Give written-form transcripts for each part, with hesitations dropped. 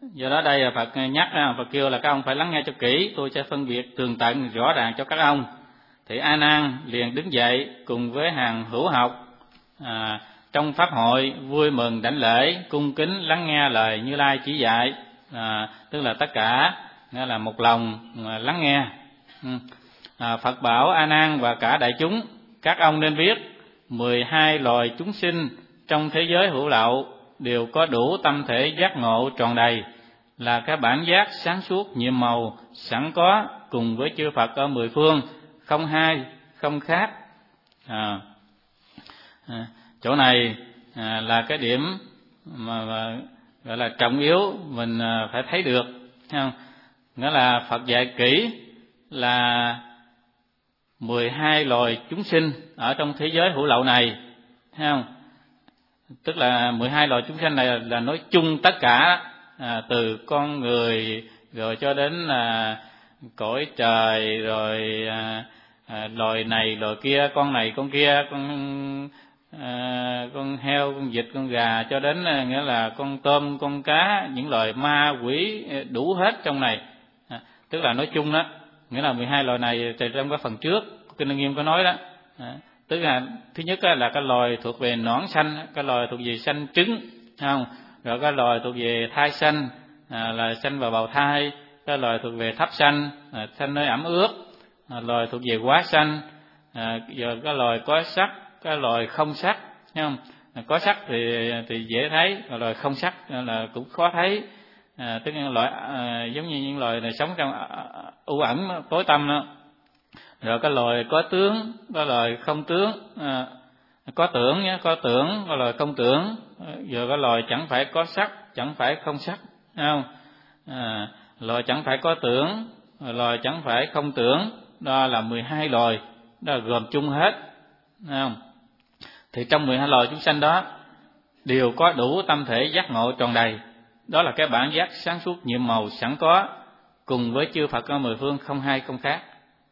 Do đó đây là Phật nhắc, Phật kêu là các ông phải lắng nghe cho kỹ, tôi sẽ phân biệt tường tận rõ ràng cho các ông. Thì A Nan liền đứng dậy cùng với hàng hữu học trong pháp hội vui mừng đảnh lễ, cung kính lắng nghe lời Như Lai chỉ dạy, tức là tất cả nghĩa là một lòng lắng nghe. Phật bảo A Nan và cả đại chúng, các ông nên biết 12 loài chúng sinh trong thế giới hữu lậu đều có đủ tâm thể giác ngộ tròn đầy, là các bản giác sáng suốt nhiệm màu sẵn có cùng với chư Phật ở mười phương, không hai không khác. Chỗ này là cái điểm mà gọi là trọng yếu mình phải thấy được, thấy không? Nghĩa là Phật dạy kỹ là 12 loài chúng sinh ở trong thế giới hữu lậu này, thấy không? Tức là 12 loài chúng sinh này là nói chung tất cả, từ con người rồi cho đến cõi trời, rồi loài này loài kia, con này con kia, con heo, con vịt, con gà, cho đến nghĩa là con tôm, con cá, những loài ma quỷ đủ hết trong này. Tức là nói chung đó, nghĩa là 12 loài này thì trong cái phần trước Kinh Lăng Nghiêm có nói đó. Tức là thứ nhất là cái loài thuộc về nõn sanh, cái loài thuộc về sanh trứng, không? Rồi cái loài thuộc về thai sanh, là sanh vào bào thai. Cái loài thuộc về thấp sanh, sanh nơi ẩm ướt. Loài thuộc về quá sanh, giờ cái loài có sắc, cái loài không sắc, thấy không? Có sắc thì dễ thấy, loài không sắc là cũng khó thấy. Tức là loại giống như những loài này sống trong u ẩn tối tăm đó. Rồi cái loài có tướng, có loài không tướng, có tưởng nhé, có tưởng, có loài không tưởng. Giờ cái loài chẳng phải có sắc, chẳng phải không sắc, thấy không? Loài chẳng phải có tưởng, loài chẳng phải không tưởng, đó là 12 loài, đó là gồm chung hết, thấy không? Thì trong 12 loài chúng sanh đó đều có đủ tâm thể giác ngộ tròn đầy, đó là cái bản giác sáng suốt nhiệm màu sẵn có cùng với chư Phật ở mười phương, không hai không khác.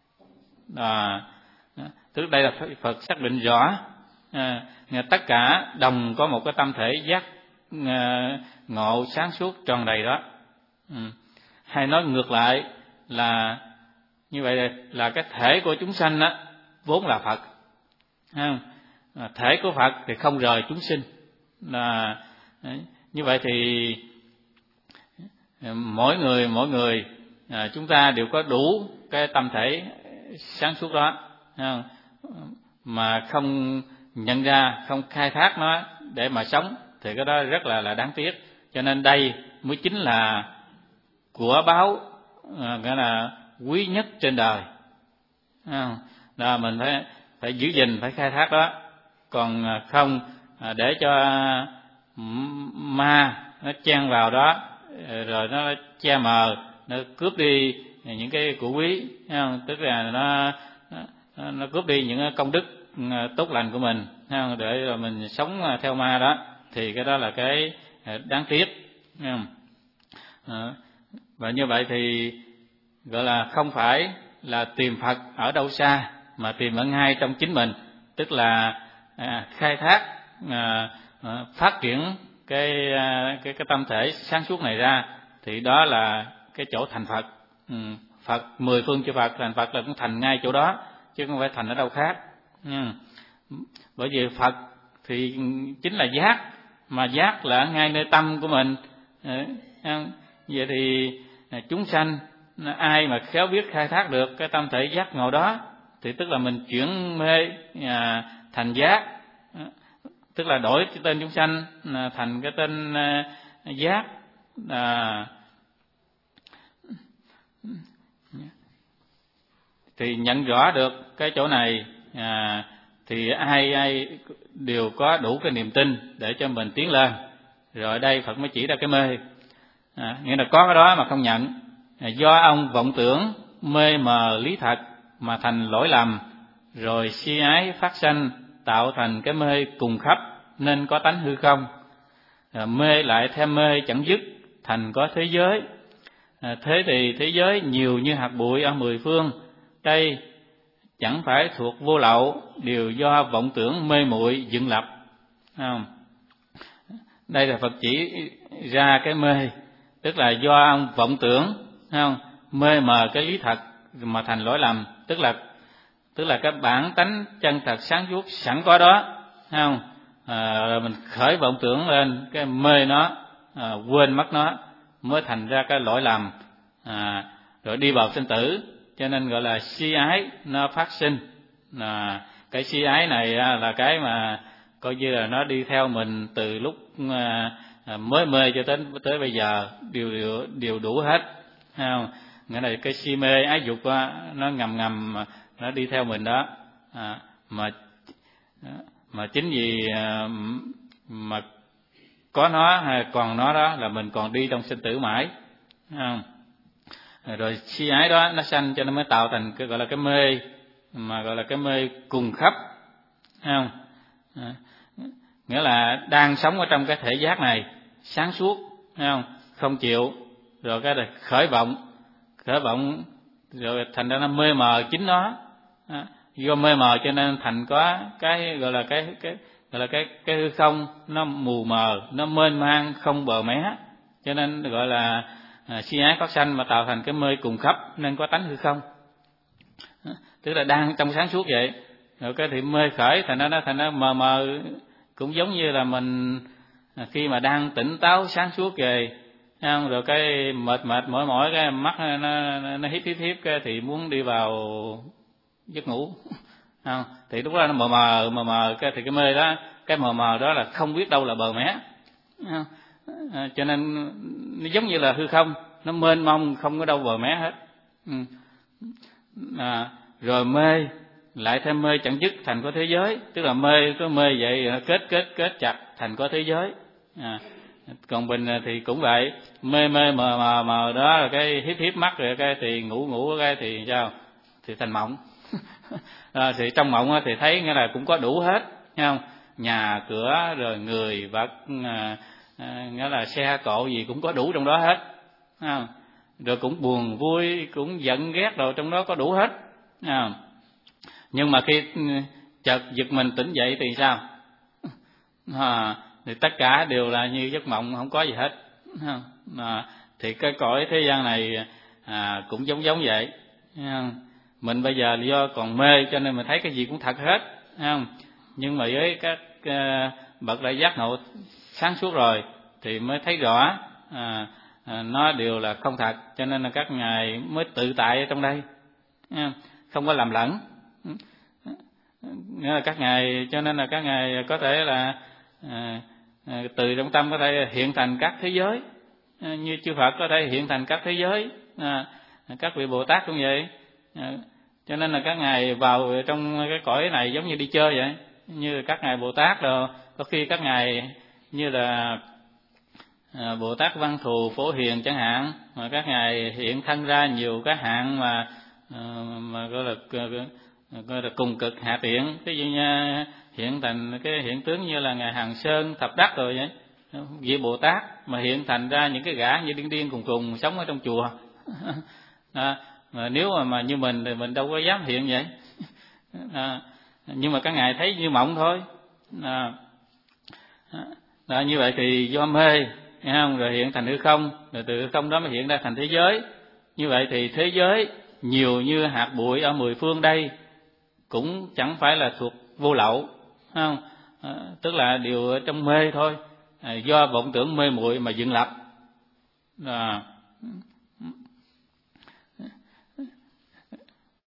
Tức đây là Phật xác định rõ, tất cả đồng có một cái tâm thể giác ngộ sáng suốt tròn đầy đó. Hay nói ngược lại là như vậy là cái thể của chúng sanh đó vốn là Phật, thể của Phật thì không rời chúng sinh. Như vậy thì mỗi người chúng ta đều có đủ cái tâm thể sáng suốt đó, mà không nhận ra, không khai thác nó để mà sống thì cái đó rất là đáng tiếc. Cho nên đây mới chính là của báu, nghĩa là quý nhất trên đời. Đó, mình phải giữ gìn, phải khai thác đó. Còn không để cho ma nó chen vào đó, rồi nó che mờ, nó cướp đi những cái của quý, tức là nó cướp đi những công đức tốt lành của mình, để rồi mình sống theo ma đó, thì cái đó là cái đáng tiếc. Và như vậy thì gọi là không phải là tìm Phật ở đâu xa, mà tìm ở ngay trong chính mình, tức là khai thác, phát triển cái tâm thể sáng suốt này ra, thì đó là cái chỗ thành Phật. Phật mười phương chư Phật thành Phật là cũng thành ngay chỗ đó, chứ không phải thành ở đâu khác. Bởi vì Phật thì chính là giác, mà giác là ngay nơi tâm của mình. Vậy thì chúng sanh ai mà khéo biết khai thác được cái tâm thể giác ngộ đó, thì tức là mình chuyển mê thành giác, tức là đổi cái tên chúng sanh thành cái tên giác. Thì nhận rõ được cái chỗ này, thì ai đều có đủ cái niềm tin để cho mình tiến lên. Rồi ở đây Phật mới chỉ ra cái mê, nghĩa là có cái đó mà không nhận, do ông vọng tưởng mê mờ lý thật mà thành lỗi lầm, rồi si ái phát sanh tạo thành cái mê cùng khắp, nên có tánh hư không. Mê lại thêm mê chẳng dứt, thành có thế giới. Thế thì thế giới nhiều như hạt bụi ở mười phương, đây chẳng phải thuộc vô lậu, đều do vọng tưởng mê muội dựng lập. Đây là Phật chỉ ra cái mê, tức là do ông vọng tưởng, thấy không, mê mờ cái lý thật mà thành lỗi lầm, tức là cái bản tánh chân thật sáng suốt sẵn có đó, thấy không, rồi mình khởi vọng tưởng lên, cái mê nó, quên mất nó, mới thành ra cái lỗi lầm, rồi đi vào sinh tử. Cho nên gọi là si ái nó phát sinh. Cái si ái này là cái mà coi như là nó đi theo mình từ lúc mới mê cho tới bây giờ, đều đủ hết, thấy không? Nghĩa là cái si mê ái dục nó ngầm nó đi theo mình đó, mà chính vì mà có nó hay còn nó đó là mình còn đi trong sinh tử mãi, thấy không? Rồi si ái đó nó sanh cho nó mới tạo thành cái gọi là cái mê, mà gọi là cái mê cùng khắp, thấy không? Nghĩa là đang sống ở trong cái thể giác này sáng suốt, thấy không, không chịu, rồi cái là khởi vọng rồi thành ra nó mê mờ chính nó. Do mê mờ cho nên thành có cái gọi là cái hư không, nó mù mờ, nó mênh mang không bờ mé, cho nên gọi là si ái phát sanh mà tạo thành cái mê cùng khắp, nên có tánh hư không. Tức là đang trong sáng suốt vậy, rồi cái thì mê khởi, thành nó mờ mờ, cũng giống như là mình khi mà đang tỉnh táo sáng suốt về, không, rồi cái mệt mỏi cái mắt nó hiếp cái thì muốn đi vào giấc ngủ, không, thì lúc đó nó mờ mờ cái thì cái mê đó, cái mờ mờ đó là không biết đâu là bờ mé, không? Cho nên nó giống như là hư không, nó mênh mông không có đâu bờ mé hết. Rồi mê lại thêm mê chẳng dứt thành có thế giới, tức là mê vậy kết chặt thành có thế giới. Còn bình thì cũng vậy, mê mờ đó là cái hiếp mắt, rồi cái thì ngủ cái thì sao, thì thành mộng. Thì trong mộng thì thấy nghĩa là cũng có đủ hết, thấy không, nhà cửa rồi người vật, nghĩa là xe cộ gì cũng có đủ trong đó hết, thấy không? Rồi cũng buồn vui, cũng giận ghét rồi trong đó có đủ hết, thấy không? Nhưng mà khi chợt giật mình tỉnh dậy thì sao? Thì tất cả đều là như giấc mộng, không có gì hết, thấy không? Thì cái cõi thế gian này cũng giống vậy, thấy không? Mình bây giờ do còn mê cho nên mình thấy cái gì cũng thật hết, thấy không? Nhưng mà với các bậc đại giác ngộ sáng suốt rồi thì mới thấy rõ nó đều là không thật, cho nên là các ngài mới tự tại ở trong đây, không có làm lẫn. Nghĩa là các ngài, cho nên là các ngài có thể là từ trong tâm có thể hiện thành các thế giới, như chư Phật có thể hiện thành các thế giới, các vị Bồ Tát cũng vậy. Cho nên là các ngài vào trong cái cõi này giống như đi chơi vậy, như các ngài Bồ Tát rồi, có khi các ngài như là Bồ Tát Văn Thù Phổ Hiền chẳng hạn, mà các ngài hiện thân ra nhiều cái hạng mà gọi là cùng cực hạ tiện, ví dụ như hiện thành cái hiện tướng như là ngài Hằng Sơn Thập Đắc rồi vậy, vị Bồ Tát mà hiện thành ra những cái gã như điên cùng sống ở trong chùa. Mà nếu mà như mình thì mình đâu có dám hiện vậy. Nhưng mà các ngài thấy như mộng thôi. Như vậy thì do mê, nghe không? Rồi hiện thành hư không, rồi từ hư không đó mới hiện ra thành thế giới. Như vậy thì thế giới nhiều như hạt bụi ở mười phương đây cũng chẳng phải là thuộc vô lậu, không? Tức là đều ở trong mê thôi, do vọng tưởng mê muội mà dựng lập.